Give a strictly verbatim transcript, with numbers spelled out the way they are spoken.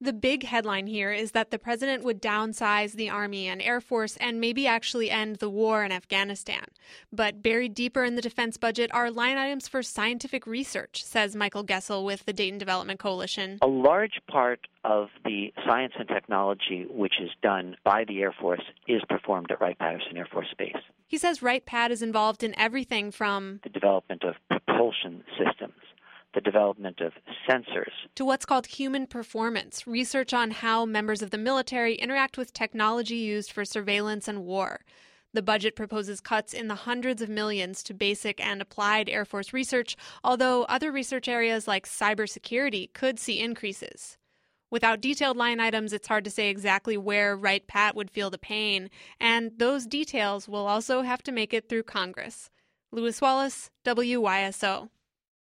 The big headline here is that the president would downsize the Army and Air Force and maybe actually end the war in Afghanistan. But buried deeper in the defense budget are line items for scientific research, says Michael Gessel with the Dayton Development Coalition. A large part of the science and technology which is done by the Air Force is performed at Wright-Patterson Air Force Base. He says Wright-Pat is involved in everything from the development of propulsion systems, the development of sensors, to what's called human performance, research on how members of the military interact with technology used for surveillance and war. The budget proposes cuts in the hundreds of millions to basic and applied Air Force research, although other research areas like cybersecurity could see increases. Without detailed line items, it's hard to say exactly where Wright-Pat would feel the pain, and those details will also have to make it through Congress. Louis Wallace, W Y S O.